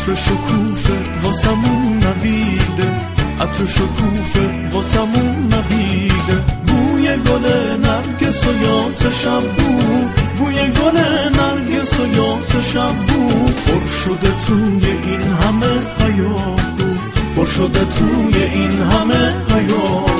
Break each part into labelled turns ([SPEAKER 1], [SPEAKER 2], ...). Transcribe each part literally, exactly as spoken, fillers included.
[SPEAKER 1] عطر شکوفه واسمون نویده، عطر شکوفه واسمون نویده. بوی گل نرگس و یاس شبو، بوی گل نرگس و یاس شبو. پر شده توی این همه حیاهو، پر شده توی این همه حیاهو.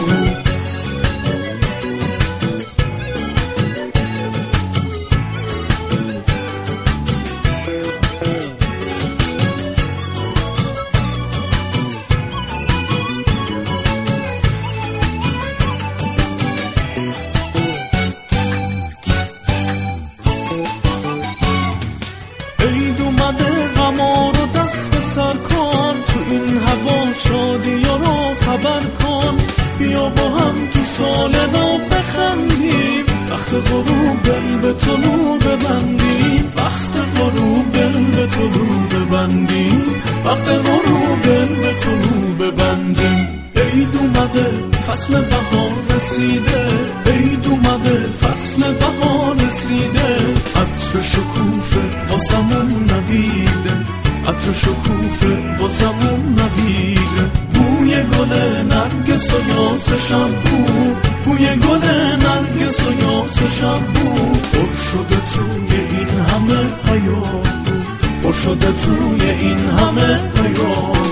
[SPEAKER 1] بیا با هم تو سال نو بخندیم، وقت غروب دل به طلوع ببندیم، وقت غروب دل به طلوع ببندیم، وقت غروب دل به طلوع ببندیم. عید اومده فصل بهار رسیده، عید اومده فصل بهار رسیده. عطر شکوفه واسمون نویده، عطر شکوفه واسمون نویده. بوی گل نرگس و یاس شبو، بوی گل نرگس و یاس شبو. پر شده توی این همه حیاهو، پر شده توی این همه حیاهو.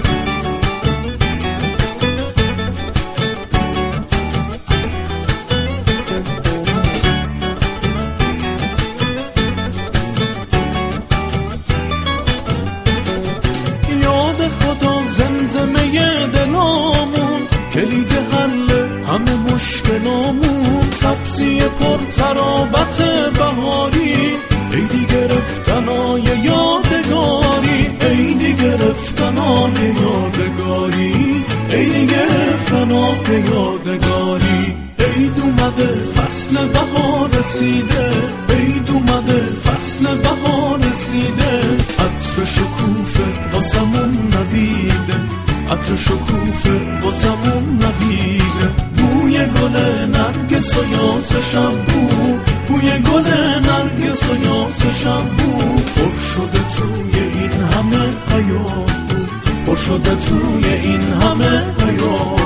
[SPEAKER 1] کلید حل همه مشکلامون، سبزی پر تراوت بهاری. عیدی گرفتنای یادگاری، عیدی گرفتنای یادگاری، عیدی گرفتنای یادگاری. عید اومده فصل بهار رسیده، عید اومده فصل بهار رسیده. عطر شکوفه واسمون نویده، عطر شکوفه واسمون نویده. بوی گل نرگس و یاس شبو، بوی گل نرگس و یاس شبو. پر شده توی این همه حیاهو، پر شده توی این همه حیاهو.